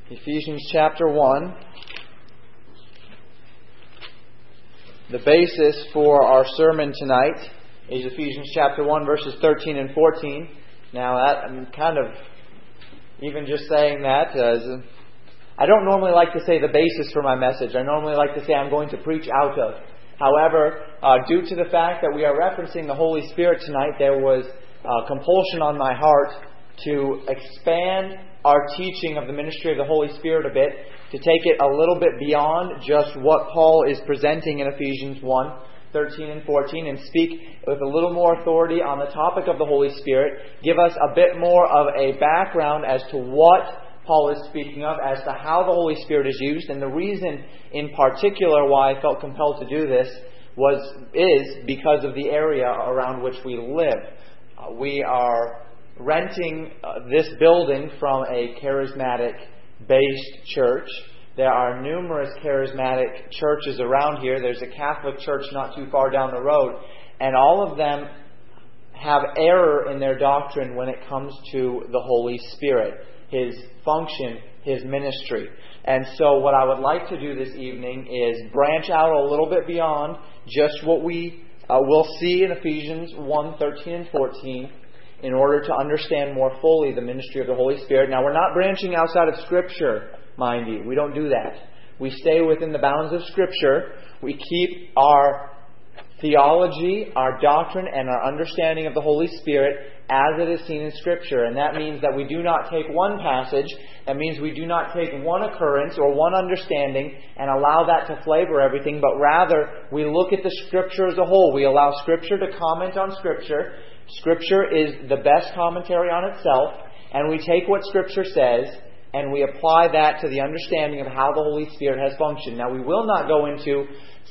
Ephesians chapter 1. The basis for our sermon tonight is Ephesians chapter 1, verses 13 and 14. Now, I'm kind of, even just saying that, I don't normally like to say the basis for my message. I normally like to say I'm going to preach out of. However, due to the fact that we are referencing the Holy Spirit tonight, there was compulsion on my heart to expand our teaching of the ministry of the Holy Spirit a bit, to take it a little bit beyond just what Paul is presenting in Ephesians 1, 13 and 14, and speak with a little more authority on the topic of the Holy Spirit, give us a bit more of a background as to what Paul is speaking of, as to how the Holy Spirit is used. And the reason in particular why I felt compelled to do this is because of the area around which we live. We are renting this building from a charismatic-based church. There are numerous charismatic churches around here. There's a Catholic church not too far down the road. And all of them have error in their doctrine when it comes to the Holy Spirit, His function, His ministry. And so what I would like to do this evening is branch out a little bit beyond just what we will see in Ephesians 1, 13 and 14 in order to understand more fully the ministry of the Holy Spirit. Now, we're not branching outside of Scripture, mind you. We don't do that. We stay within the bounds of Scripture. We keep our theology, our doctrine, and our understanding of the Holy Spirit as it is seen in Scripture. And that means that we do not take one passage, that means we do not take one occurrence or one understanding and allow that to flavor everything, but rather we look at the Scripture as a whole. We allow Scripture to comment on Scripture. Scripture is the best commentary on itself, and we take what Scripture says and we apply that to the understanding of how the Holy Spirit has functioned. Now, we will not go into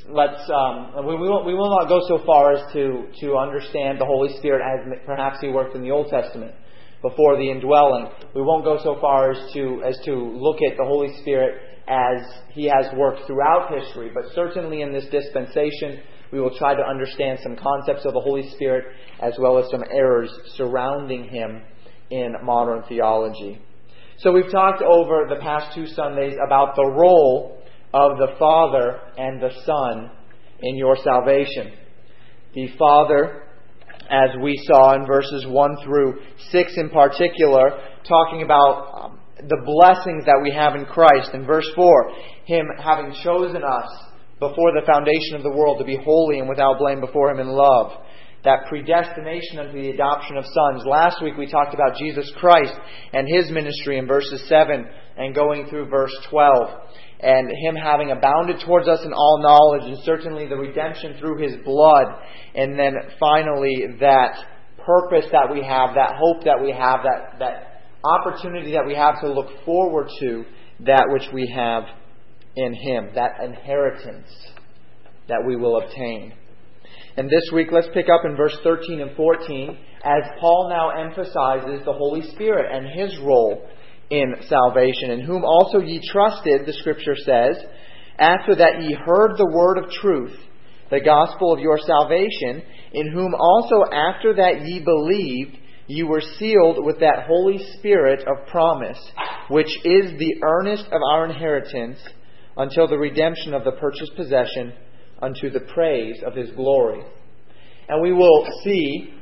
we will not go so far as to understand the Holy Spirit as perhaps He worked in the Old Testament before the indwelling. We won't go so far as to look at the Holy Spirit as He has worked throughout history, but certainly in this dispensation, we will try to understand some concepts of the Holy Spirit as well as some errors surrounding Him in modern theology. So we've talked over the past 2 Sundays about the role of the Father and the Son in your salvation. The Father, as we saw in verses 1 through 6 in particular, talking about the blessings that we have in Christ. In verse 4, Him having chosen us before the foundation of the world to be holy and without blame before Him in love. That predestination unto the adoption of sons. Last week we talked about Jesus Christ and His ministry in verses 7 and going through verse 12. And Him having abounded towards us in all knowledge, and certainly the redemption through His blood. And then finally that purpose that we have, that hope that we have, that opportunity that we have to look forward to that which we have in Him, that inheritance that we will obtain. And this week, let's pick up in verse 13 and 14 as Paul now emphasizes the Holy Spirit and His role in salvation, in whom also ye trusted, the Scripture says, after that ye heard the word of truth, the gospel of your salvation, in whom also after that ye believed, ye were sealed with that Holy Spirit of promise, which is the earnest of our inheritance, until the redemption of the purchased possession, unto the praise of His glory. And we will see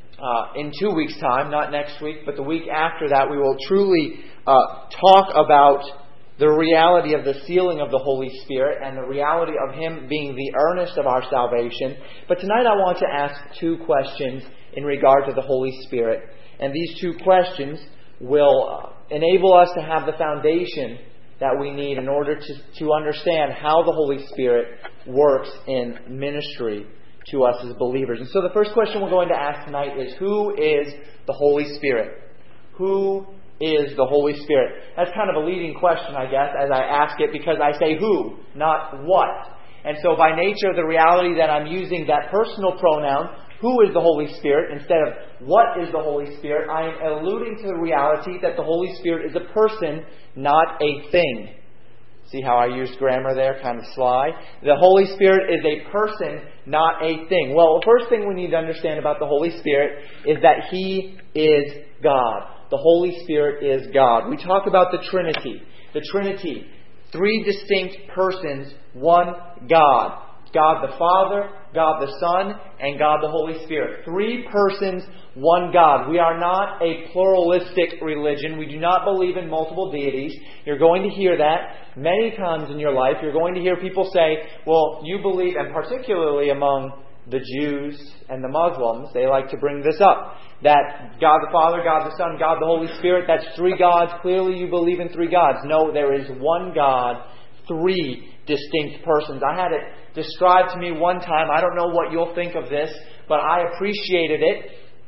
in 2 weeks' time, not next week, but the week after that, we will truly talk about the reality of the sealing of the Holy Spirit and the reality of Him being the earnest of our salvation. But tonight I want to ask 2 questions in regard to the Holy Spirit. And these 2 questions will enable us to have the foundation that we need in order to understand how the Holy Spirit works in ministry to us as believers. And so the first question we're going to ask tonight is, who is the Holy Spirit? Who is the Holy Spirit? That's kind of a leading question, I guess, as I ask it, because I say who, not what. And so by nature of the reality that I'm using that personal pronoun, who is the Holy Spirit, instead of what is the Holy Spirit, I am alluding to the reality that the Holy Spirit is a person, not a thing. See how I used grammar there, kind of sly? The Holy Spirit is a person, not a thing. Well, the first thing we need to understand about the Holy Spirit is that He is God. The Holy Spirit is God. We talk about the Trinity. The Trinity. Three distinct persons, one God. God the Father, God the Son, and God the Holy Spirit. Three persons, one God. We are not a pluralistic religion. We do not believe in multiple deities. You're going to hear that many times in your life. You're going to hear people say, well, you believe, and particularly among the Jews and the Muslims, they like to bring this up, that God the Father, God the Son, God the Holy Spirit, that's three gods. Clearly you believe in three gods. No, there is one God, three distinct persons. I had it described to me one time. I don't know what you'll think of this, but I appreciated it.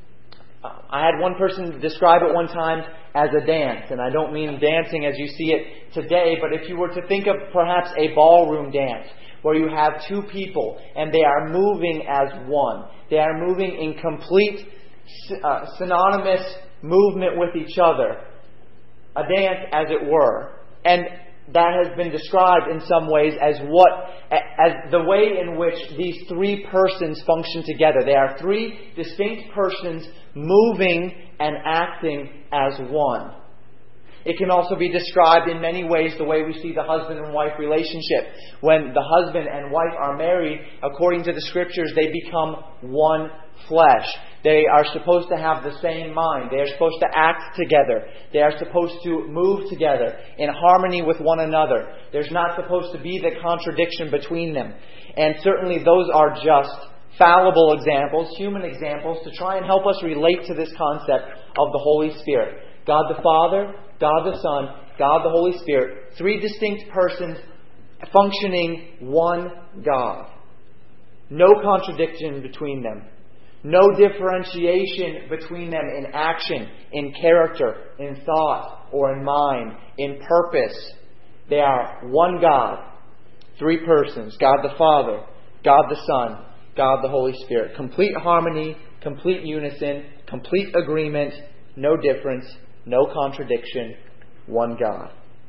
I had one person describe it one time as a dance, and I don't mean dancing as you see it today, but if you were to think of perhaps a ballroom dance, where you have two people and they are moving as one. They are moving in complete synonymous movement with each other. A dance, as it were. And that has been described in some ways as the way in which these three persons function together. They are three distinct persons moving and acting as one. It can also be described in many ways the way we see the husband and wife relationship. When the husband and wife are married, according to the Scriptures, they become one flesh. They are supposed to have the same mind. They are supposed to act together. They are supposed to move together in harmony with one another. There's not supposed to be the contradiction between them. And certainly those are just fallible examples, human examples, to try and help us relate to this concept of the Holy Spirit. God the Father, God the Son, God the Holy Spirit, three distinct persons functioning one God. No contradiction between them. No differentiation between them in action, in character, in thought, or in mind, in purpose. They are one God, three persons, God the Father, God the Son, God the Holy Spirit. Complete harmony, complete unison, complete agreement, no difference, no contradiction, one God.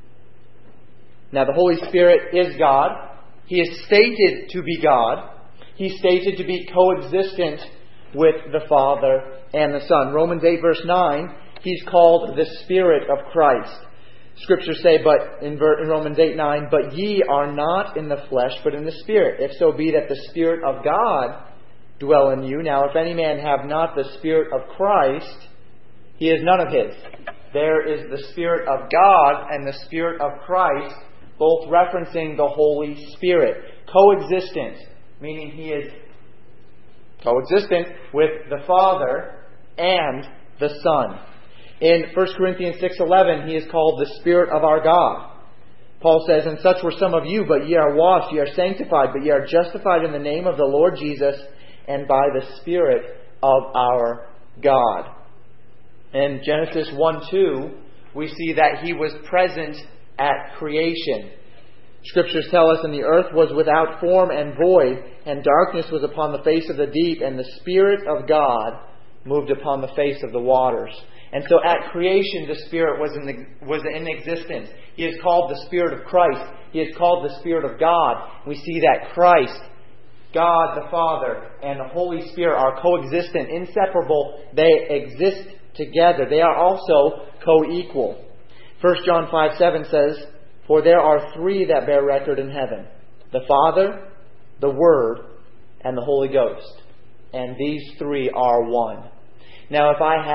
Now the Holy Spirit is God. He is stated to be God. He's stated to be coexistent with the Father and the Son. Romans 8 verse 9, He's called the Spirit of Christ. Scriptures say, but in Romans 8:9, but ye are not in the flesh, but in the Spirit, if so be that the Spirit of God dwell in you. Now if any man have not the Spirit of Christ, he is none of His. There is the Spirit of God and the Spirit of Christ, both referencing the Holy Spirit. Coexistent, meaning He is coexistent with the Father and the Son. In 1 Corinthians 6:11, He is called the Spirit of our God. Paul says, and such were some of you, but ye are washed, ye are sanctified, but ye are justified in the name of the Lord Jesus and by the Spirit of our God. In Genesis 1:2, we see that He was present at creation. Scriptures tell us, and the earth was without form and void, and darkness was upon the face of the deep, and the Spirit of God moved upon the face of the waters. And so at creation, the Spirit was in existence. He is called the Spirit of Christ. He is called the Spirit of God. We see that Christ, God the Father, and the Holy Spirit are coexistent, inseparable. They exist together. They are also co-equal. 1 John 5:7 says, for there are three that bear record in heaven, the Father, the Word, and the Holy Ghost. And these three are one. Now if I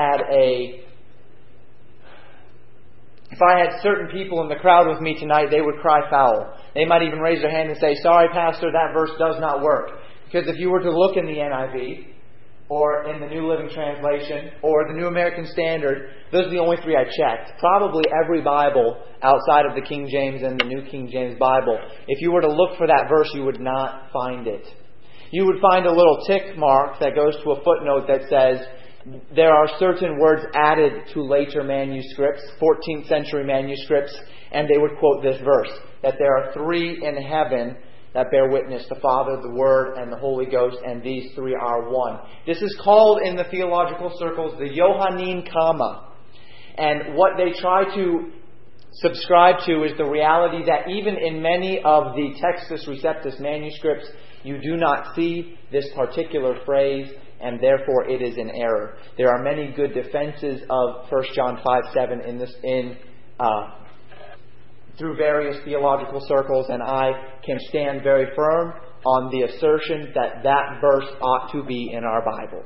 had certain people in the crowd with me tonight, they would cry foul. They might even raise their hand and say, sorry, Pastor, that verse does not work. Because if you were to look in the NIV, or in the New Living Translation, or the New American Standard, those are the only three I checked. Probably every Bible outside of the King James and the New King James Bible, if you were to look for that verse, you would not find it. You would find a little tick mark that goes to a footnote that says, there are certain words added to later manuscripts, 14th century manuscripts, and they would quote this verse, that there are three in heaven that bear witness, the Father, the Word, and the Holy Ghost, and these three are one. This is called in the theological circles the Johannine Comma. And what they try to subscribe to is the reality that even in many of the Textus Receptus manuscripts, you do not see this particular phrase, and therefore it is in error. There are many good defenses of 1 John 5:7 in through various theological circles, and I can stand very firm on the assertion that that verse ought to be in our Bibles.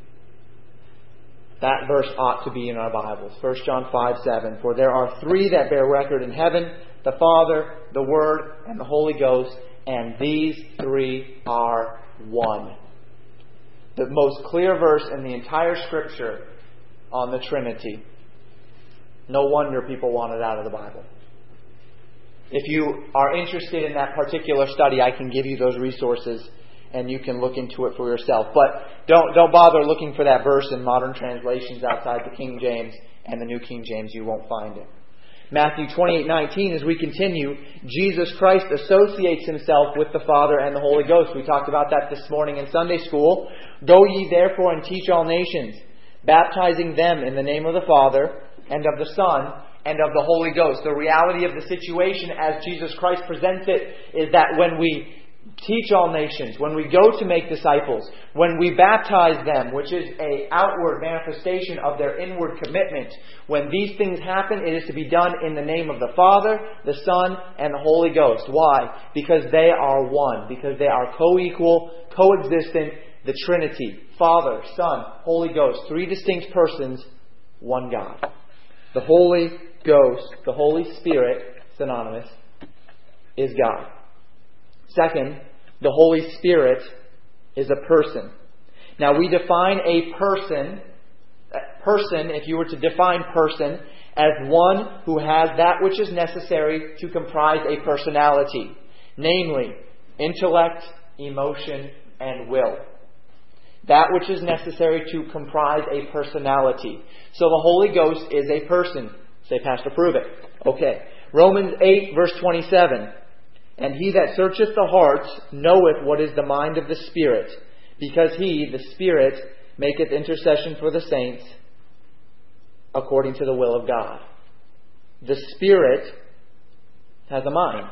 That verse ought to be in our Bibles. 1 John 5:7. For there are three that bear record in heaven, the Father, the Word, and the Holy Ghost, and these three are one. The most clear verse in the entire Scripture on the Trinity. No wonder people want it out of the Bible. If you are interested in that particular study, I can give you those resources and you can look into it for yourself. But don't bother looking for that verse in modern translations outside the King James and the New King James. You won't find it. Matthew 28:19, as we continue, Jesus Christ associates Himself with the Father and the Holy Ghost. We talked about that this morning in Sunday school. Go ye therefore and teach all nations, baptizing them in the name of the Father and of the Son and of the Holy Ghost. The reality of the situation as Jesus Christ presents it is that when we teach all nations, when we go to make disciples, when we baptize them, which is an outward manifestation of their inward commitment, when these things happen, it is to be done in the name of the Father, the Son, and the Holy Ghost. Why? Because they are one. Because they are co-equal, coexistent, the Trinity. Father, Son, Holy Ghost. Three distinct persons, one God. The Holy Ghost, the Holy Spirit, synonymous, is God. Second, the Holy Spirit is a person. Now we define a person, if you were to define person, as one who has that which is necessary to comprise a personality. Namely, intellect, emotion, and will. That which is necessary to comprise a personality. So the Holy Ghost is a person. Say, Pastor, prove it. Okay. Romans 8, verse 27. And He that searcheth the hearts knoweth what is the mind of the Spirit, because He, the Spirit, maketh intercession for the saints according to the will of God. The Spirit has a mind.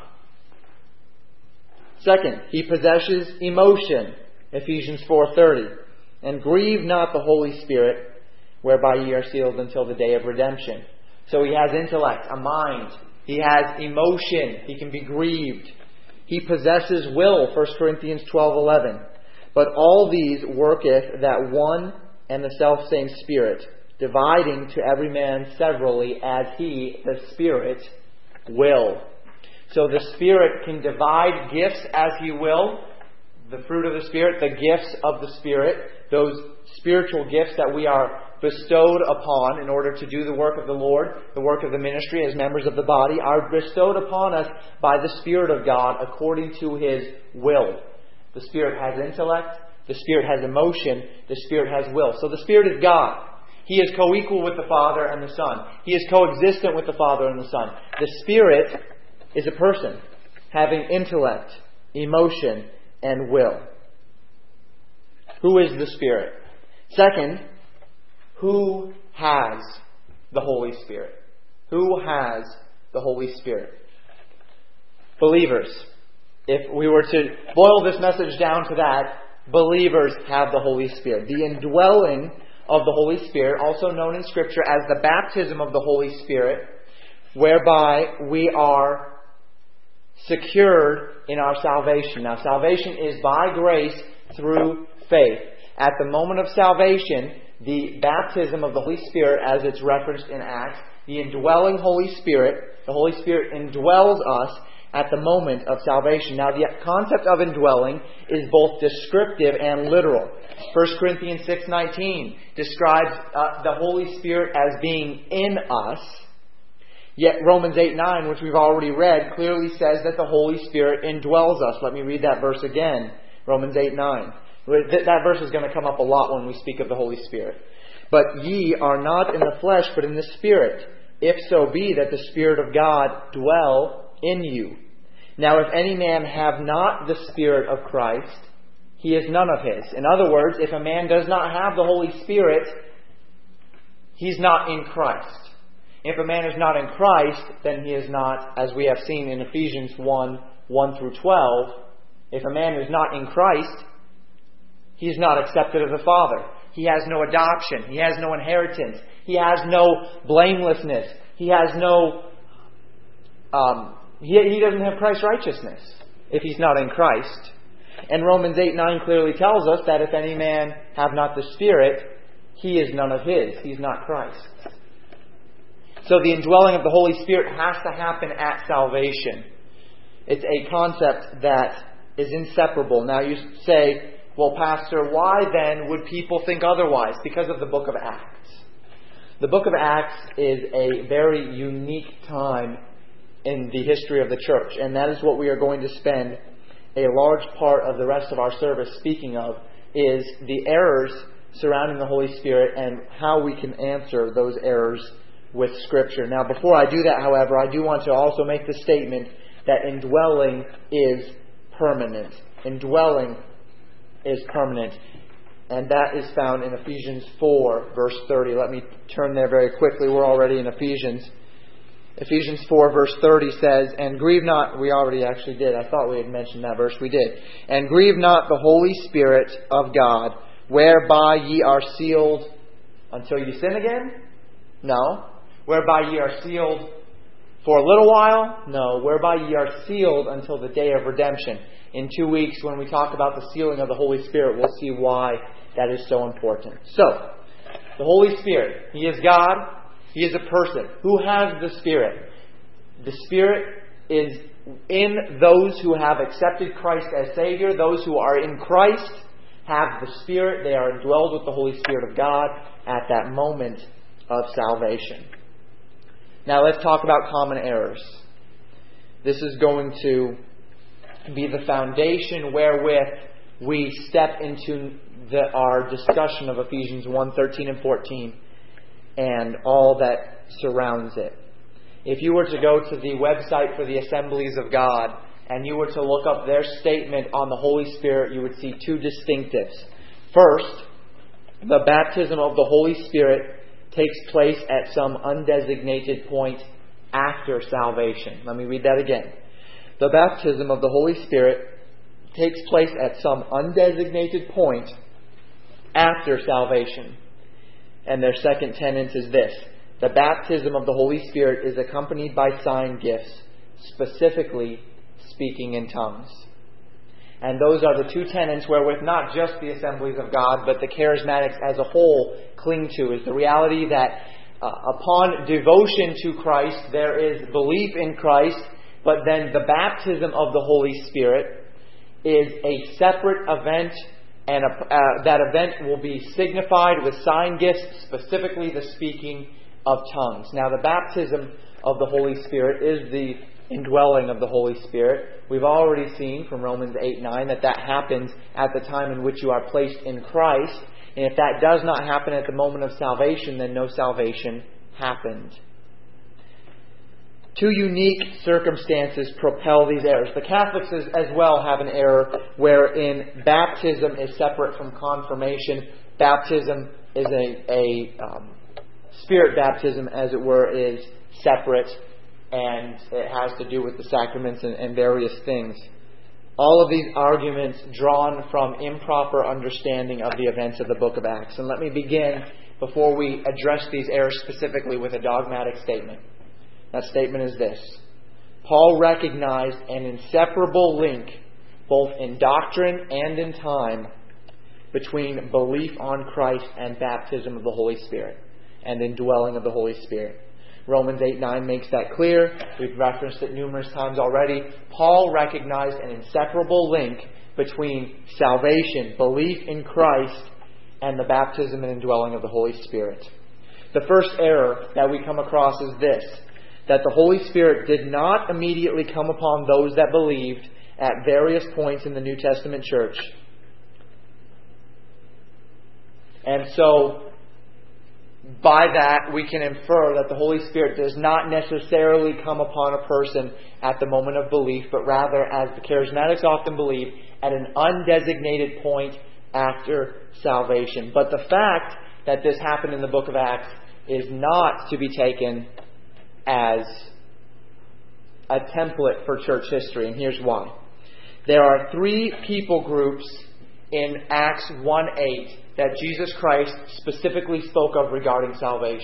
Second, He possesses emotion. Ephesians 4:30. And grieve not the Holy Spirit, whereby ye are sealed until the day of redemption. So He has intellect, a mind. He has emotion. He can be grieved. He possesses will, 1 Corinthians 12:11. But all these worketh that one and the selfsame Spirit, dividing to every man severally as He, the Spirit, will. So the Spirit can divide gifts as He will. The fruit of the Spirit, the gifts of the Spirit, those spiritual gifts that we are bestowed upon in order to do the work of the Lord, the work of the ministry as members of the body, are bestowed upon us by the Spirit of God according to His will. The Spirit has intellect, the Spirit has emotion, the Spirit has will. So the Spirit is God. He is co-equal with the Father and the Son. He is coexistent with the Father and the Son. The Spirit is a person having intellect, emotion, and will. Who is the Spirit? Second, who has the Holy Spirit? Who has the Holy Spirit? Believers. If we were to boil this message down to that, believers have the Holy Spirit. The indwelling of the Holy Spirit, also known in Scripture as the baptism of the Holy Spirit, whereby we are secured in our salvation. Now, salvation is by grace through faith. At the moment of salvation, the baptism of the Holy Spirit, as it's referenced in Acts, the indwelling Holy Spirit, the Holy Spirit indwells us at the moment of salvation. Now, the concept of indwelling is both descriptive and literal. 1 Corinthians 6:19 describes the Holy Spirit as being in us. Yet Romans 8:9, which we've already read, clearly says that the Holy Spirit indwells us. Let me read that verse again. Romans 8:9. That verse is going to come up a lot when we speak of the Holy Spirit. But ye are not in the flesh, but in the Spirit, if so be that the Spirit of God dwell in you. Now if any man have not the Spirit of Christ, he is none of His. In other words, if a man does not have the Holy Spirit, he's not in Christ. If a man is not in Christ, then he is not, as we have seen in Ephesians 1 through 12, if a man is not in Christ, he is not accepted of the Father. He has no adoption. He has no inheritance. He has no blamelessness. He has no he doesn't have Christ's righteousness if he's not in Christ. And Romans 8:9 clearly tells us that if any man have not the Spirit, he is none of his. He's not Christ. So the indwelling of the Holy Spirit has to happen at salvation. It's a concept that is inseparable. Now you say, well, Pastor, why then would people think otherwise? Because of the book of Acts. The book of Acts is a very unique time in the history of the church. And that is what we are going to spend a large part of the rest of our service speaking of, is the errors surrounding the Holy Spirit and how we can answer those errors with Scripture. Now, before I do that, however, I do want to also make the statement that indwelling is permanent. Indwelling is permanent. And that is found in Ephesians 4, verse 30. Let me turn there very quickly. We're already in Ephesians. Ephesians 4, verse 30 says, and grieve not, we already actually did. I thought we had mentioned that verse. We did. And grieve not the Holy Spirit of God, whereby ye are sealed until you sin again? No. Whereby ye are sealed for a little while? No. Whereby ye are sealed until the day of redemption. In 2 weeks, when we talk about the sealing of the Holy Spirit, we'll see why that is so important. So, the Holy Spirit, He is God. He is a person. Who has the Spirit? The Spirit is in those who have accepted Christ as Savior. Those who are in Christ have the Spirit. They are indwelled with the Holy Spirit of God at that moment of salvation. Now let's talk about common errors. This is going to be the foundation wherewith we step into our discussion of Ephesians 1:13 and 14 and all that surrounds it. If you were to go to the website for the Assemblies of God and you were to look up their statement on the Holy Spirit, you would see two distinctives. First, the baptism of the Holy Spirit takes place at some undesignated point after salvation. Let me read that again. The baptism of the Holy Spirit takes place at some undesignated point after salvation. And their second tenet is this. The baptism of the Holy Spirit is accompanied by sign gifts, specifically speaking in tongues. And those are the two tenets wherewith not just the Assemblies of God, but the charismatics as a whole cling to, is the reality that upon devotion to Christ, there is belief in Christ, but then the baptism of the Holy Spirit is a separate event, and that event will be signified with sign gifts, specifically the speaking of tongues. Now, the baptism of the Holy Spirit is the indwelling of the Holy Spirit. We've already seen from Romans 8:9 that happens at the time in which you are placed in Christ. And if that does not happen at the moment of salvation, then no salvation happened. Two unique circumstances propel these errors. The Catholics as well have an error wherein baptism is separate from confirmation. Baptism is a spirit baptism, as it were, is separate, and it has to do with the sacraments and various things. All of these arguments drawn from improper understanding of the events of the book of Acts. And let me begin, before we address these errors specifically, with a dogmatic statement. That statement is this. Paul recognized an inseparable link, both in doctrine and in time, between belief on Christ and baptism of the Holy Spirit, and indwelling of the Holy Spirit. Romans 8:9 makes that clear. We've referenced it numerous times already. Paul recognized an inseparable link between salvation, belief in Christ, and the baptism and indwelling of the Holy Spirit. The first error that we come across is this, that the Holy Spirit did not immediately come upon those that believed at various points in the New Testament church. And so, by that, we can infer that the Holy Spirit does not necessarily come upon a person at the moment of belief, but rather, as the charismatics often believe, at an undesignated point after salvation. But the fact that this happened in the book of Acts is not to be taken as a template for church history, and here's why. There are three people groups in Acts 1:8 that Jesus Christ specifically spoke of regarding salvation.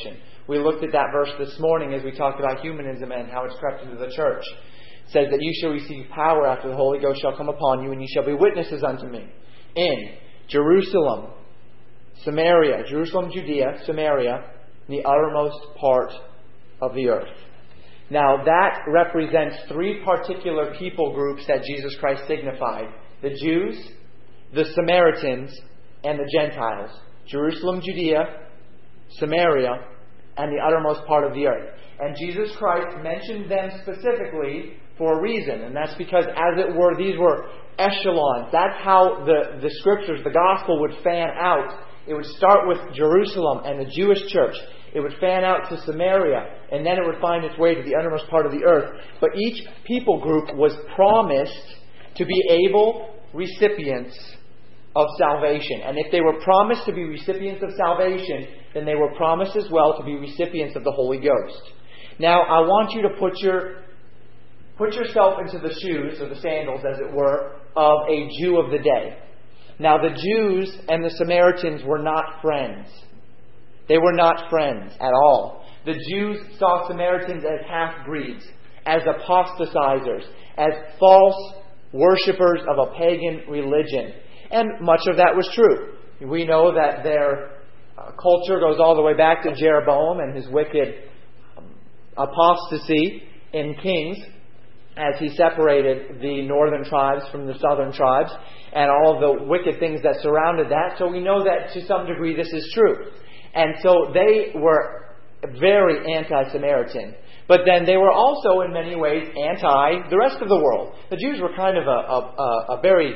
We looked at that verse this morning as we talked about humanism and how it's crept into the church. It says that you shall receive power after the Holy Ghost shall come upon you, and you shall be witnesses unto me in Jerusalem, Samaria, Jerusalem, Judea, Samaria, the uttermost part of the earth. Now that represents three particular people groups that Jesus Christ signified. The Jews, the Samaritans, and the Gentiles. Jerusalem, Judea, Samaria, and the uttermost part of the earth. And Jesus Christ mentioned them specifically for a reason. And that's because, as it were, these were echelons. That's how the Scriptures, the Gospel, would fan out. It would start with Jerusalem and the Jewish church. It would fan out to Samaria. And then it would find its way to the uttermost part of the earth. But each people group was promised to be able recipients of salvation. And if they were promised to be recipients of salvation, then they were promised as well to be recipients of the Holy Ghost. Now, I want you to put yourself into the shoes, or the sandals as it were, of a Jew of the day. Now, the Jews and the Samaritans were not friends. They were not friends at all. The Jews saw Samaritans as half-breeds, as apostatizers, as false worshippers of a pagan religion. And much of that was true. We know that their culture goes all the way back to Jeroboam and his wicked apostasy in Kings, as he separated the northern tribes from the southern tribes, and all the wicked things that surrounded that. So we know that to some degree this is true. And so they were very anti-Samaritan. But then they were also in many ways anti the rest of the world. The Jews were kind of a very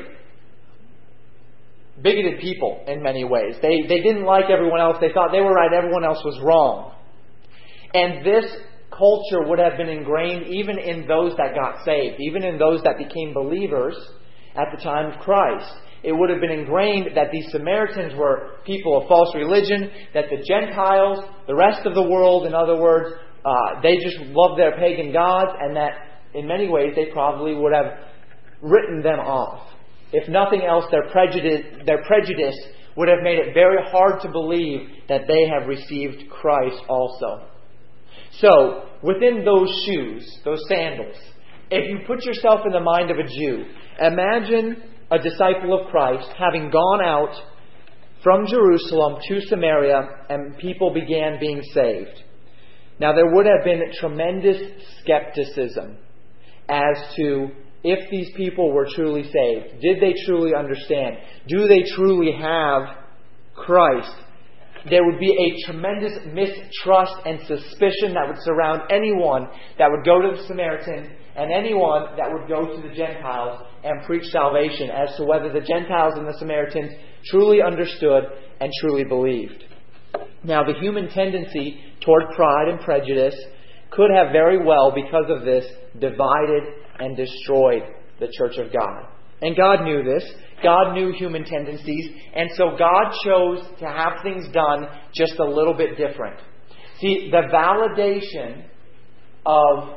bigoted people in many ways. They didn't like everyone else. They thought they were right, everyone else was wrong. And this culture would have been ingrained even in those that got saved, even in those that became believers at the time of Christ. It would have been ingrained that these Samaritans were people of false religion, that the Gentiles, the rest of the world, in other words, they just loved their pagan gods, and that in many ways they probably would have written them off. If nothing else, their prejudice would have made it very hard to believe that they have received Christ also. So, within those shoes, those sandals, if you put yourself in the mind of a Jew, imagine a disciple of Christ having gone out from Jerusalem to Samaria and people began being saved. Now, there would have been tremendous skepticism as to if these people were truly saved. Did they truly understand? Do they truly have Christ? There would be a tremendous mistrust and suspicion that would surround anyone that would go to the Samaritan and anyone that would go to the Gentiles and preach salvation as to whether the Gentiles and the Samaritans truly understood and truly believed. Now, the human tendency toward pride and prejudice could have very well, because of this, divided and destroyed the church of God. And God knew this. God knew human tendencies. And so God chose to have things done just a little bit different. See, the validation of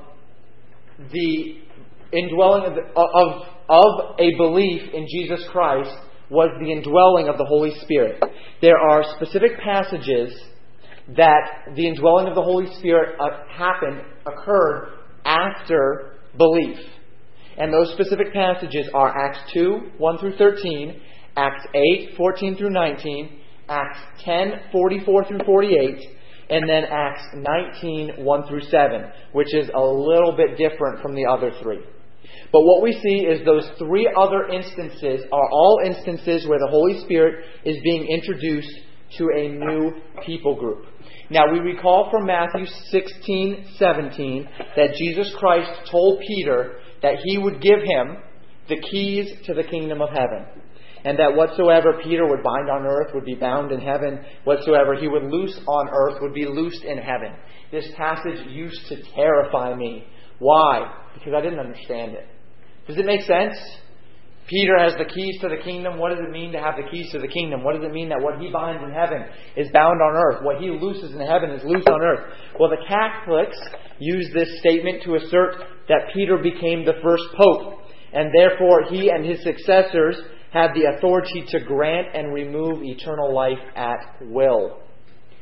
the indwelling of a belief in Jesus Christ was the indwelling of the Holy Spirit. There are specific passages that the indwelling of the Holy Spirit occurred after belief. And those specific passages are Acts 2, 1 through 13, Acts 8, 14 through 19, Acts 10, 44 through 48, and then Acts 19, 1 through 7, which is a little bit different from the other three. But what we see is those three other instances are all instances where the Holy Spirit is being introduced to a new people group. Now, we recall from Matthew 16, 17 that Jesus Christ told Peter that he would give him the keys to the kingdom of heaven. And that whatsoever Peter would bind on earth would be bound in heaven. Whatsoever he would loose on earth would be loosed in heaven. This passage used to terrify me. Why? Because I didn't understand it. Does it make sense? Peter has the keys to the kingdom. What does it mean to have the keys to the kingdom? What does it mean that what he binds in heaven is bound on earth? What he looses in heaven is loosed on earth. Well, the Catholics use this statement to assert that Peter became the first pope, and therefore he and his successors had the authority to grant and remove eternal life at will.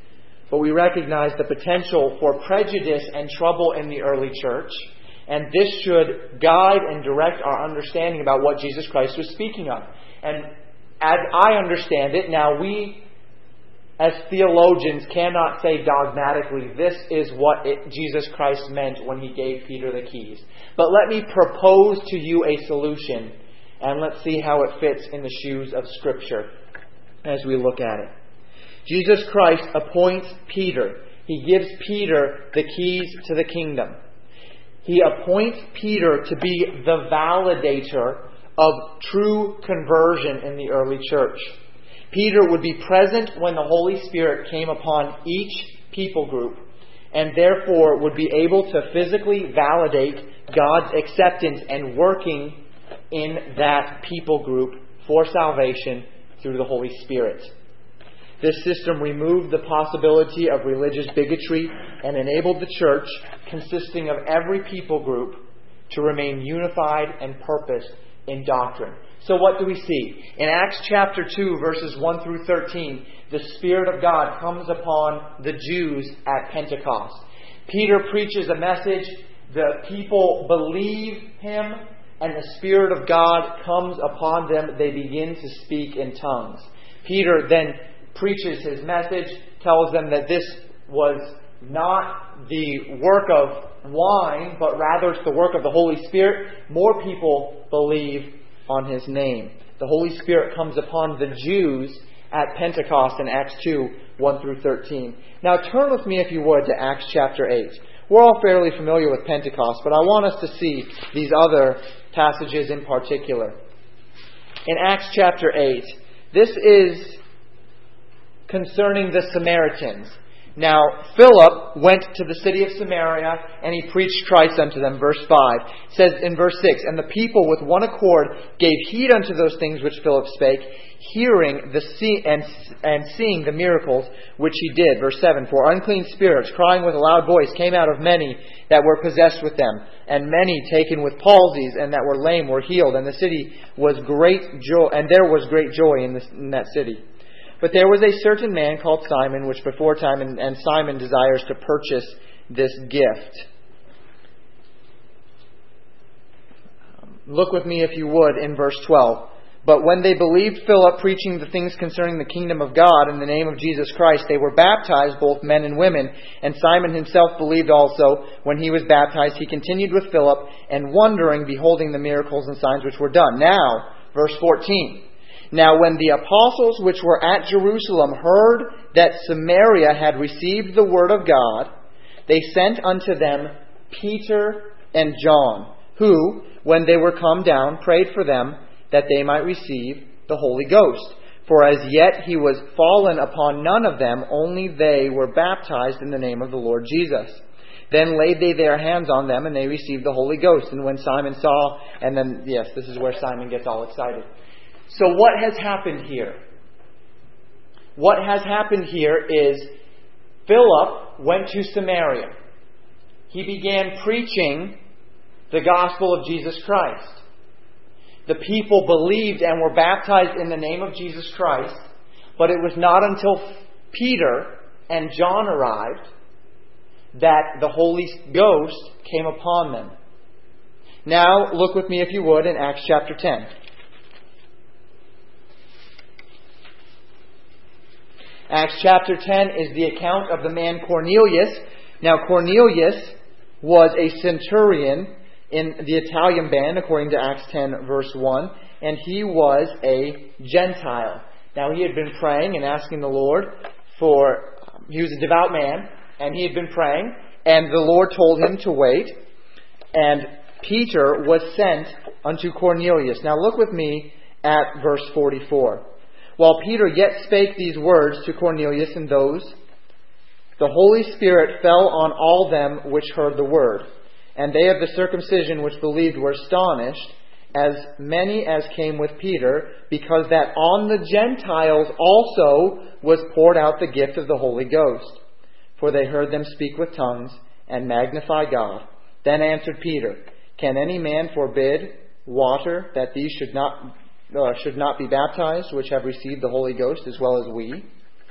but we recognize the potential for prejudice and trouble in the early church. And this should guide and direct our understanding about what Jesus Christ was speaking of. And as I understand it, now we as theologians cannot say dogmatically, this is what Jesus Christ meant when He gave Peter the keys. But let me propose to you a solution, and let's see how it fits in the shoes of Scripture as we look at it. Jesus Christ appoints Peter. He gives Peter the keys to the kingdom. He appoints Peter to be the validator of true conversion in the early church. Peter would be present when the Holy Spirit came upon each people group, and therefore would be able to physically validate God's acceptance and working in that people group for salvation through the Holy Spirit. This system removed the possibility of religious bigotry and enabled the church, consisting of every people group, to remain unified and purposed in doctrine. So what do we see? In Acts chapter 2, verses 1 through 13, the Spirit of God comes upon the Jews at Pentecost. Peter preaches a message, the people believe him, and the Spirit of God comes upon them. They begin to speak in tongues. Peter then preaches his message, tells them that this was not the work of wine, but rather it's the work of the Holy Spirit. More people believe on His name. The Holy Spirit comes upon the Jews at Pentecost in Acts 2, 1 through 13. Now turn with me, if you would, to Acts chapter 8. We're all fairly familiar with Pentecost, but I want us to see these other passages in particular. In Acts chapter 8, this is concerning the Samaritans. Now, Philip went to the city of Samaria, and he preached Christ unto them. Verse 5 says in verse 6, And the people with one accord gave heed unto those things which Philip spake, hearing and seeing the miracles which he did. Verse 7, For unclean spirits, crying with a loud voice, came out of many that were possessed with them, and many taken with palsies, and that were lame were healed. And the city was great joy, and there was great joy in that city. But there was a certain man called Simon, which before time, and Simon desires to purchase this gift. Look with me, if you would, in verse 12. But when they believed Philip preaching the things concerning the kingdom of God in the name of Jesus Christ, they were baptized, both men and women. And Simon himself believed also. When he was baptized, he continued with Philip, and wondering, beholding the miracles and signs which were done. Now, verse 14. Now when the apostles which were at Jerusalem heard that Samaria had received the word of God, they sent unto them Peter and John, who, when they were come down, prayed for them that they might receive the Holy Ghost. For as yet he was fallen upon none of them, only they were baptized in the name of the Lord Jesus. Then laid they their hands on them, and they received the Holy Ghost. And when Simon saw, and then, yes, this is where Simon gets all excited. So what has happened here? What has happened here is Philip went to Samaria. He began preaching the gospel of Jesus Christ. The people believed and were baptized in the name of Jesus Christ, but it was not until Peter and John arrived that the Holy Ghost came upon them. Now look with me, if you would, in Acts chapter 10. Acts chapter 10 is the account of the man Cornelius. Now Cornelius was a centurion in the Italian band, according to Acts 10 verse 1, and he was a Gentile. Now he had been praying and asking the Lord he was a devout man, and he had been praying, and the Lord told him to wait, and Peter was sent unto Cornelius. Now look with me at verse 44. While Peter yet spake these words to Cornelius and those, the Holy Spirit fell on all them which heard the word. And they of the circumcision which believed were astonished, as many as came with Peter, because that on the Gentiles also was poured out the gift of the Holy Ghost. For they heard them speak with tongues and magnify God. Then answered Peter, Can any man forbid water that these should not be baptized, which have received the Holy Ghost as well as we?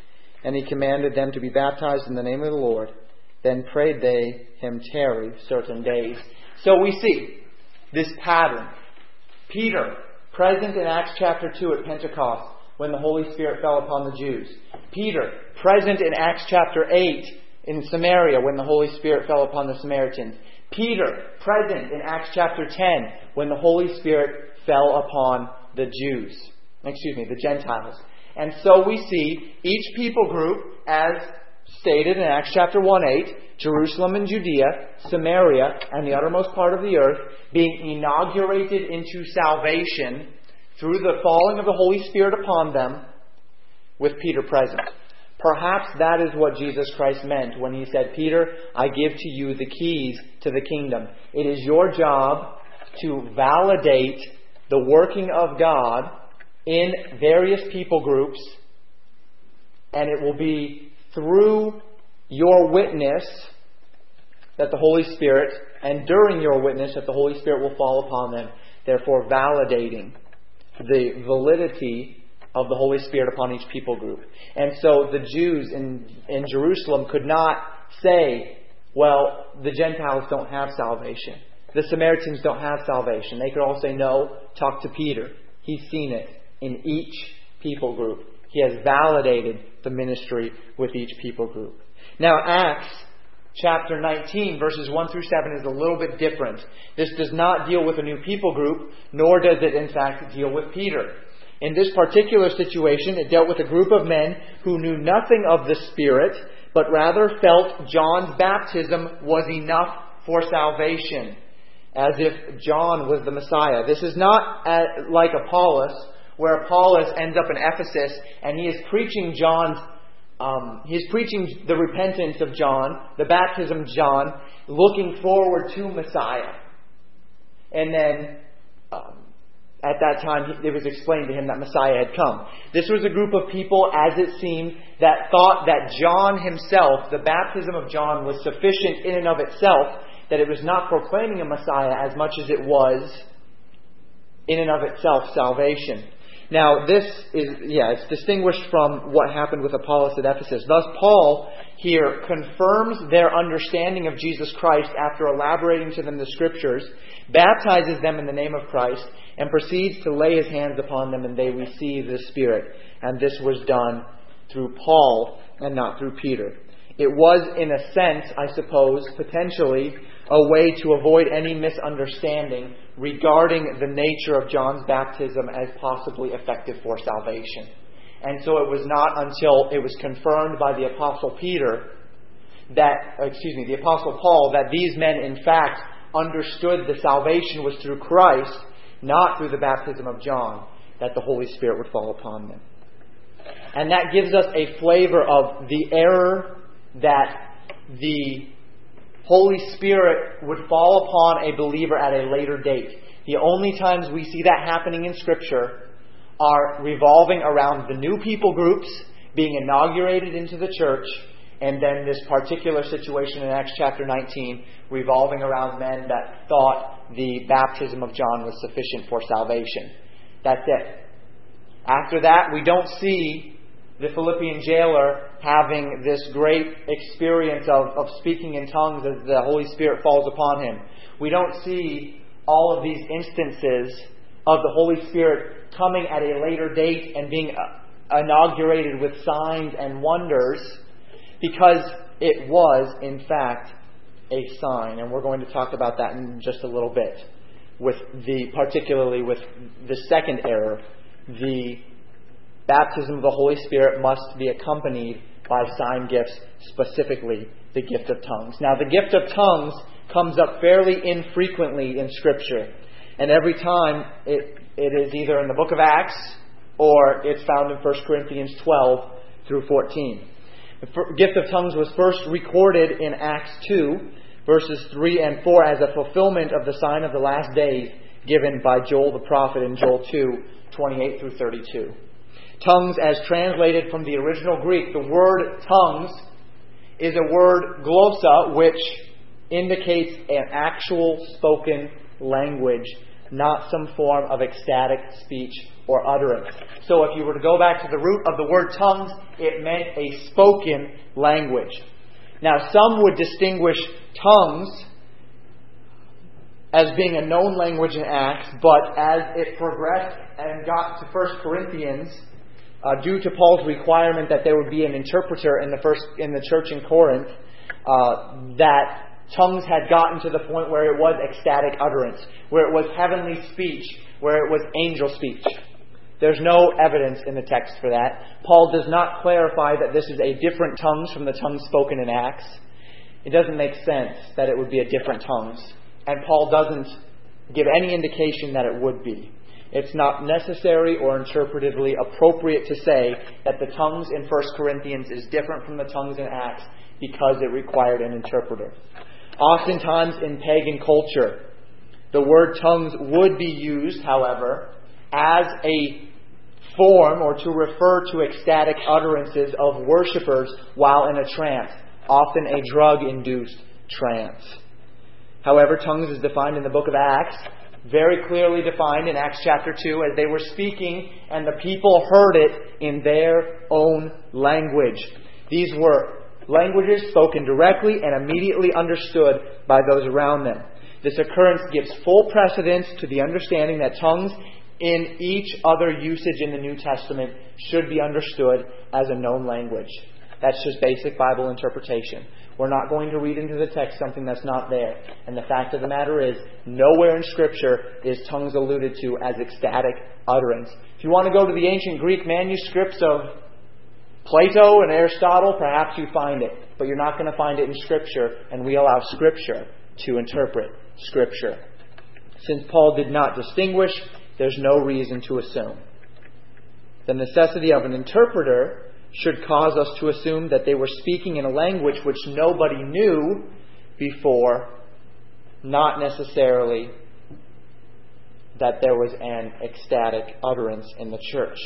And he commanded them to be baptized in the name of the Lord. Then prayed they him tarry certain days. So we see this pattern. Peter, present in Acts chapter 2 at Pentecost, when the Holy Spirit fell upon the Jews. Peter, present in Acts chapter 8 in Samaria, when the Holy Spirit fell upon the Samaritans. Peter, present in Acts chapter 10, when the Holy Spirit fell upon the the Gentiles. And so we see each people group, as stated in Acts chapter 1:8, Jerusalem and Judea, Samaria, and the uttermost part of the earth, being inaugurated into salvation through the falling of the Holy Spirit upon them, with Peter present. Perhaps that is what Jesus Christ meant when He said, Peter, I give to you the keys to the kingdom. It is your job to validate the working of God in various people groups, and it will be through your witness that the Holy Spirit, and during your witness that the Holy Spirit will fall upon them, therefore validating the validity of the Holy Spirit upon each people group. And so the Jews in Jerusalem could not say, well, the Gentiles don't have salvation. The Samaritans don't have salvation. They could all say, no, talk to Peter. He's seen it in each people group. He has validated the ministry with each people group. Now, Acts chapter 19, verses 1 through 7 is a little bit different. This does not deal with a new people group, nor does it, in fact, deal with Peter. In this particular situation, it dealt with a group of men who knew nothing of the Spirit, but rather felt John's baptism was enough for salvation, as if John was the Messiah. This is not like Apollos, where Apollos ends up in Ephesus and he is preaching he's preaching the repentance of John, the baptism of John, looking forward to Messiah. And then at that time it was explained to him that Messiah had come. This was a group of people, as it seemed, that thought that John himself, the baptism of John, was sufficient in and of itself, that it was not proclaiming a Messiah as much as it was, in and of itself, salvation. Now, this is, it's distinguished from what happened with Apollos at Ephesus. Thus, Paul here confirms their understanding of Jesus Christ after elaborating to them the Scriptures, baptizes them in the name of Christ, and proceeds to lay his hands upon them, and they receive the Spirit. And this was done through Paul and not through Peter. It was, in a sense, I suppose, potentially, a way to avoid any misunderstanding regarding the nature of John's baptism as possibly effective for salvation. And so it was not until it was confirmed by the Apostle the Apostle Paul, that these men in fact understood the salvation was through Christ, not through the baptism of John, that the Holy Spirit would fall upon them. And that gives us a flavor of the error that the Holy Spirit would fall upon a believer at a later date. The only times we see that happening in Scripture are revolving around the new people groups being inaugurated into the church, and then this particular situation in Acts chapter 19 revolving around men that thought the baptism of John was sufficient for salvation. That's it. After that, we don't see the Philippian jailer having this great experience of speaking in tongues as the Holy Spirit falls upon him. We don't see all of these instances of the Holy Spirit coming at a later date and being inaugurated with signs and wonders, because it was, in fact, a sign. And we're going to talk about that in just a little bit, particularly with the second error. The baptism of the Holy Spirit must be accompanied by sign gifts, specifically the gift of tongues. Now, the gift of tongues comes up fairly infrequently in Scripture. And every time it is either in the book of Acts or it's found in 1 Corinthians 12 through 14. The gift of tongues was first recorded in Acts 2, verses 3 and 4 as a fulfillment of the sign of the last days given by Joel the prophet in Joel 2, 28 through 32. Tongues, as translated from the original Greek, the word tongues is a word glossa, which indicates an actual spoken language, not some form of ecstatic speech or utterance. So if you were to go back to the root of the word tongues, it meant a spoken language. Now, some would distinguish tongues as being a known language in Acts, but as it progressed and got to 1 Corinthians, due to Paul's requirement that there would be an interpreter in the church in Corinth, that tongues had gotten to the point where it was ecstatic utterance, where it was heavenly speech, where it was angel speech. There's no evidence in the text for that. Paul does not clarify that this is a different tongues from the tongues spoken in Acts. It doesn't make sense that it would be a different tongues. And Paul doesn't give any indication that it would be. It's not necessary or interpretively appropriate to say that the tongues in 1 Corinthians is different from the tongues in Acts because it required an interpreter. Oftentimes in pagan culture, the word tongues would be used, however, as a form or to refer to ecstatic utterances of worshippers while in a trance, often a drug-induced trance. However, tongues is defined in the book of Acts, very clearly defined in Acts chapter 2, as they were speaking and the people heard it in their own language. These were languages spoken directly and immediately understood by those around them. This occurrence gives full precedence to the understanding that tongues in each other usage in the New Testament should be understood as a known language. That's just basic Bible interpretation. We're not going to read into the text something that's not there. And the fact of the matter is, nowhere in Scripture is tongues alluded to as ecstatic utterance. If you want to go to the ancient Greek manuscripts of Plato and Aristotle, perhaps you find it. But you're not going to find it in Scripture, and we allow Scripture to interpret Scripture. Since Paul did not distinguish, there's no reason to assume. The necessity of an interpreter should cause us to assume that they were speaking in a language which nobody knew before, not necessarily that there was an ecstatic utterance in the church.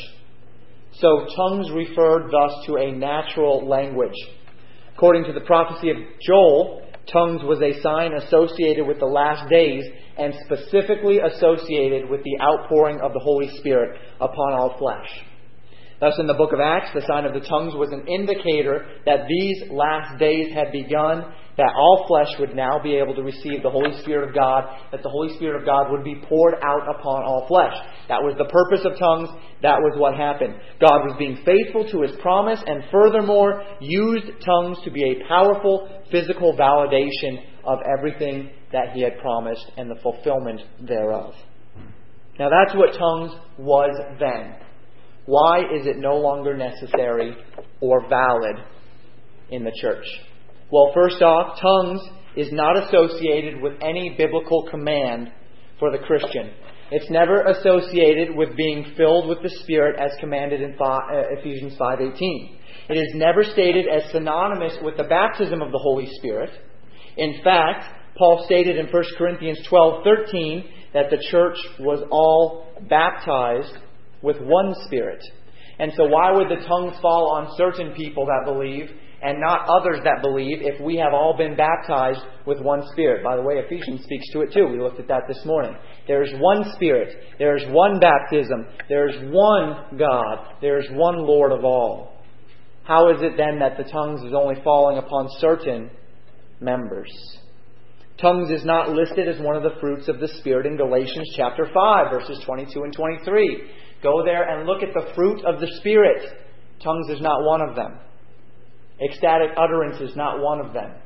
So tongues referred thus to a natural language. According to the prophecy of Joel, tongues was a sign associated with the last days and specifically associated with the outpouring of the Holy Spirit upon all flesh. Thus, in the book of Acts, the sign of the tongues was an indicator that these last days had begun, that all flesh would now be able to receive the Holy Spirit of God, that the Holy Spirit of God would be poured out upon all flesh. That was the purpose of tongues. That was what happened. God was being faithful to His promise and furthermore used tongues to be a powerful physical validation of everything that He had promised and the fulfillment thereof. Now that's what tongues was then. Why is it no longer necessary or valid in the church? Well, first off, tongues is not associated with any biblical command for the Christian. It's never associated with being filled with the Spirit as commanded in Ephesians 5:18. It is never stated as synonymous with the baptism of the Holy Spirit. In fact, Paul stated in 1 Corinthians 12:13 that the church was all baptized with one Spirit. And so why would the tongues fall on certain people that believe and not others that believe if we have all been baptized with one Spirit? By the way, Ephesians speaks to it too. We looked at that this morning. There's one Spirit. There's one baptism. There's one God. There's one Lord of all. How is it then that the tongues is only falling upon certain members? Tongues is not listed as one of the fruits of the Spirit in Galatians chapter 5, verses 22 and 23. Go there and look at the fruit of the Spirit. Tongues is not one of them. Ecstatic utterance is not one of them.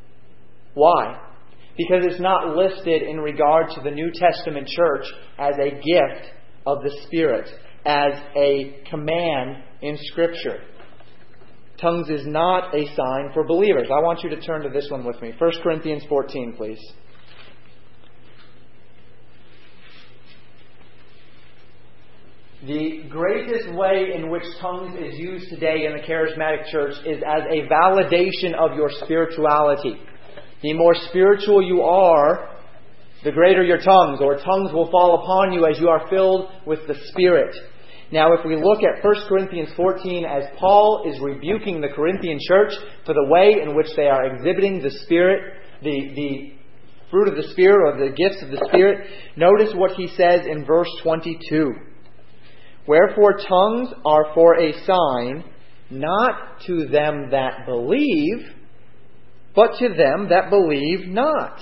Why? Because it's not listed in regard to the New Testament church as a gift of the Spirit, as a command in Scripture. Tongues is not a sign for believers. I want you to turn to this one with me. 1 Corinthians 14, please. The greatest way in which tongues is used today in the charismatic church is as a validation of your spirituality. The more spiritual you are, the greater your tongues, or tongues will fall upon you as you are filled with the Spirit. Now, if we look at 1 Corinthians 14, as Paul is rebuking the Corinthian church for the way in which they are exhibiting the Spirit, the fruit of the Spirit or the gifts of the Spirit, notice what he says in verse 22. Wherefore tongues are for a sign, not to them that believe, but to them that believe not.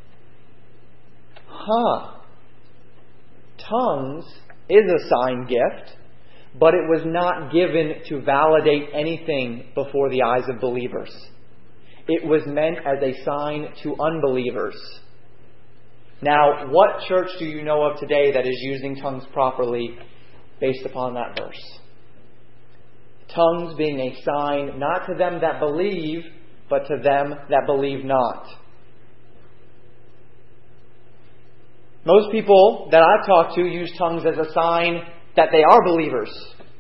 Tongues is a sign gift, but it was not given to validate anything before the eyes of believers. It was meant as a sign to unbelievers. Now, what church do you know of today that is using tongues properly based upon that verse? Tongues being a sign not to them that believe, but to them that believe not. Most people that I've talked to use tongues as a sign that they are believers.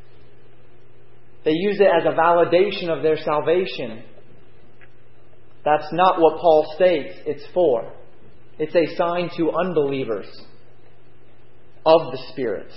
They use it as a validation of their salvation. That's not what Paul states it's for. It's a sign to unbelievers of the Spirit.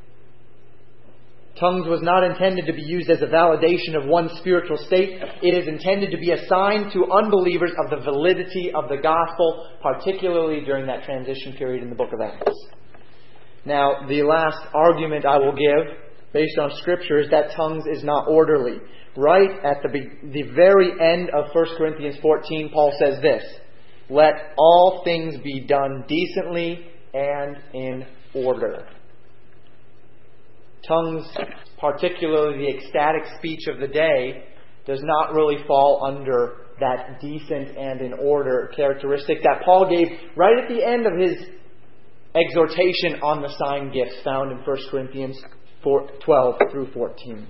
Tongues was not intended to be used as a validation of one's spiritual state. It is intended to be a sign to unbelievers of the validity of the gospel, particularly during that transition period in the book of Acts. Now, the last argument I will give, based on Scripture, is that tongues is not orderly. Right at the very end of 1 Corinthians 14, Paul says this, "Let all things be done decently and in order." Tongues, particularly the ecstatic speech of the day, does not really fall under that decent and in order characteristic that Paul gave right at the end of his exhortation on the sign gifts found in 1 Corinthians 12 through 14.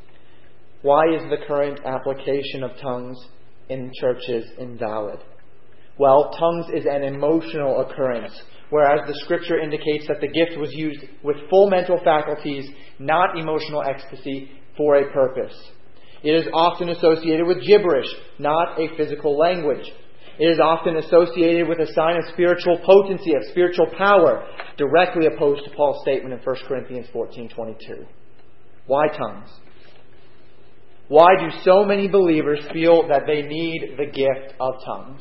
Why is the current application of tongues in churches invalid? Well, tongues is an emotional occurrence, whereas the Scripture indicates that the gift was used with full mental faculties, not emotional ecstasy, for a purpose. It is often associated with gibberish, not a physical language. It is often associated with a sign of spiritual potency, of spiritual power, directly opposed to Paul's statement in 1 Corinthians 14:22. Why tongues? Why do so many believers feel that they need the gift of tongues?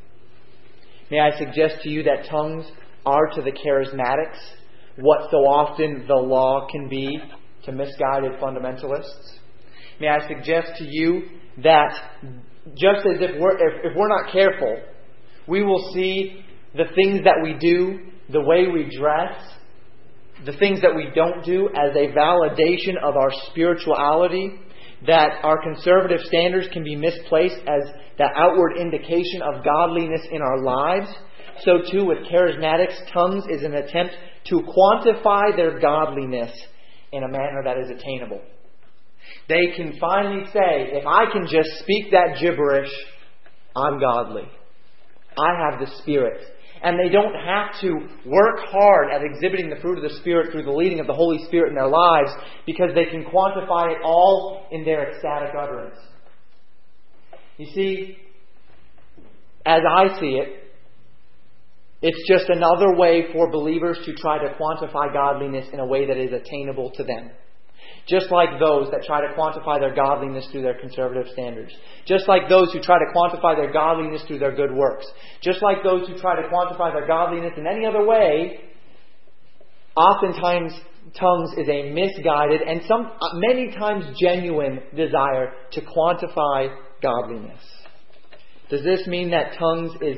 May I suggest to you that tongues are to the charismatics what so often the law can be to misguided fundamentalists? May I suggest to you that just as if we're not careful, we will see the things that we do, the way we dress, the things that we don't do as a validation of our spirituality, that our conservative standards can be misplaced as the outward indication of godliness in our lives. So too with charismatics, tongues is an attempt to quantify their godliness in a manner that is attainable. They can finally say, if I can just speak that gibberish, I'm godly. I have the Spirit. And they don't have to work hard at exhibiting the fruit of the Spirit through the leading of the Holy Spirit in their lives, because they can quantify it all in their ecstatic utterance. You see, as I see it, it's just another way for believers to try to quantify godliness in a way that is attainable to them. Just like those that try to quantify their godliness through their conservative standards. Just like those who try to quantify their godliness through their good works. Just like those who try to quantify their godliness in any other way. Oftentimes, tongues is a misguided and many times genuine desire to quantify godliness. Does this mean that tongues is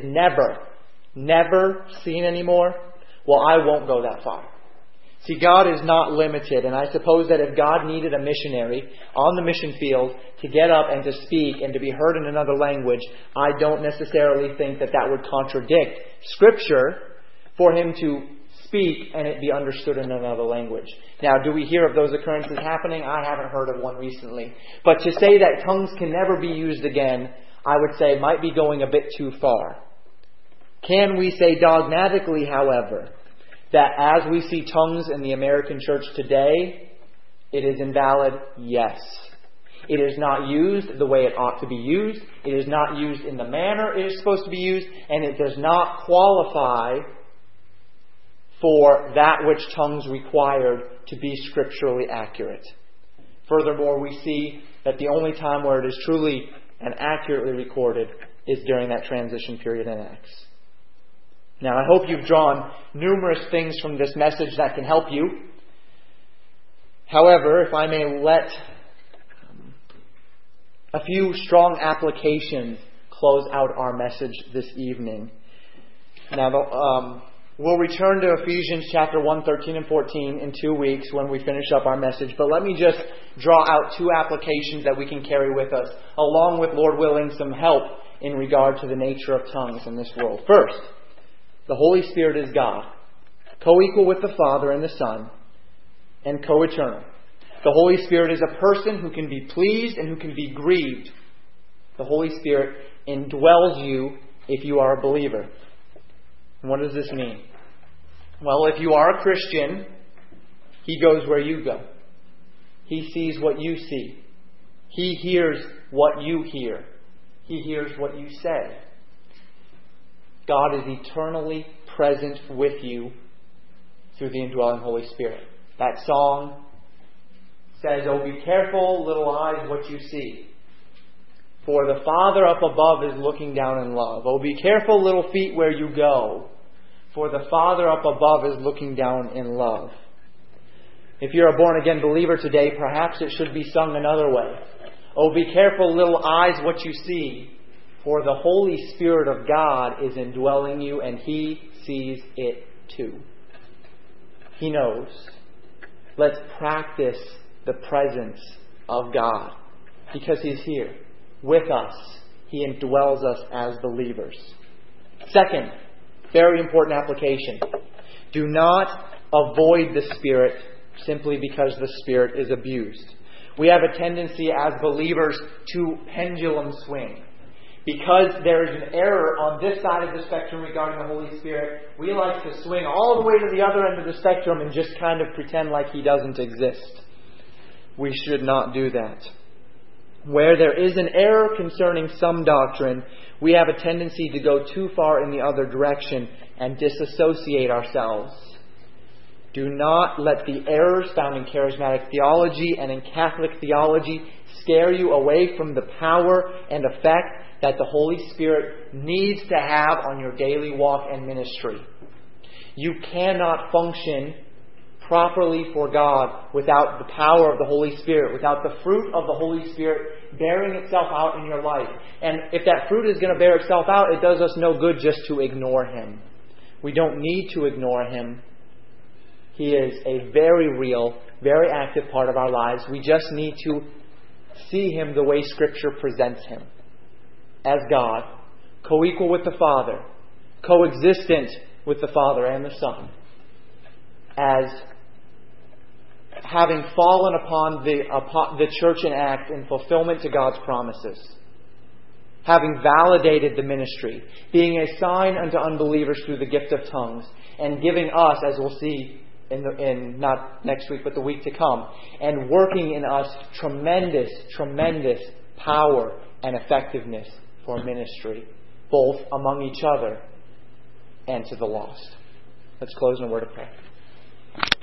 never seen anymore? Well, I won't go that far. See, God is not limited, and I suppose that if God needed a missionary on the mission field to get up and to speak and to be heard in another language, I don't necessarily think that that would contradict Scripture for him to speak and it be understood in another language. Now, do we hear of those occurrences happening? I haven't heard of one recently. But to say that tongues can never be used again, I would say might be going a bit too far. Can we say dogmatically, however, that as we see tongues in the American church today, it is invalid? Yes. It is not used the way it ought to be used. It is not used in the manner it is supposed to be used. And it does not qualify for that which tongues required to be scripturally accurate. Furthermore, we see that the only time where it is truly and accurately recorded is during that transition period in Acts. Now, I hope you've drawn numerous things from this message that can help you. However, if I may let a few strong applications close out our message this evening. Now, we'll return to Ephesians chapter 1, 13 and 14 in 2 weeks when we finish up our message. But let me just draw out 2 applications that we can carry with us, along with, Lord willing, some help in regard to the nature of tongues in this world. First, the Holy Spirit is God, co-equal with the Father and the Son, and co-eternal. The Holy Spirit is a person who can be pleased and who can be grieved. The Holy Spirit indwells you if you are a believer. And what does this mean? Well, if you are a Christian, He goes where you go. He sees what you see. He hears what you hear. He hears what you say. God is eternally present with you through the indwelling Holy Spirit. That song says, "Oh, be careful, little eyes, what you see. For the Father up above is looking down in love. Oh, be careful, little feet, where you go. For the Father up above is looking down in love." If you're a born-again believer today, perhaps it should be sung another way. "Oh, be careful, little eyes, what you see. For the Holy Spirit of God is indwelling you, and He sees it too." He knows. Let's practice the presence of God, because He's here with us. He indwells us as believers. Second, very important application. Do not avoid the Spirit simply because the Spirit is abused. We have a tendency as believers to pendulum swing. Because there is an error on this side of the spectrum regarding the Holy Spirit, we like to swing all the way to the other end of the spectrum and just kind of pretend like He doesn't exist. We should not do that. Where there is an error concerning some doctrine, we have a tendency to go too far in the other direction and disassociate ourselves. Do not let the errors found in charismatic theology and in Catholic theology scare you away from the power and effect that the Holy Spirit needs to have on your daily walk and ministry. You cannot function properly for God without the power of the Holy Spirit, without the fruit of the Holy Spirit bearing itself out in your life. And if that fruit is going to bear itself out, it does us no good just to ignore Him. We don't need to ignore Him. He is a very real, very active part of our lives. We just need to see Him the way Scripture presents Him. As God, co-equal with the Father, co-existent with the Father and the Son, as having fallen upon the church in Acts in fulfillment to God's promises, having validated the ministry, being a sign unto unbelievers through the gift of tongues, and giving us, as we'll see in not next week but the week to come, and working in us tremendous power and effectiveness for ministry, both among each other and to the lost. Let's close in a word of prayer.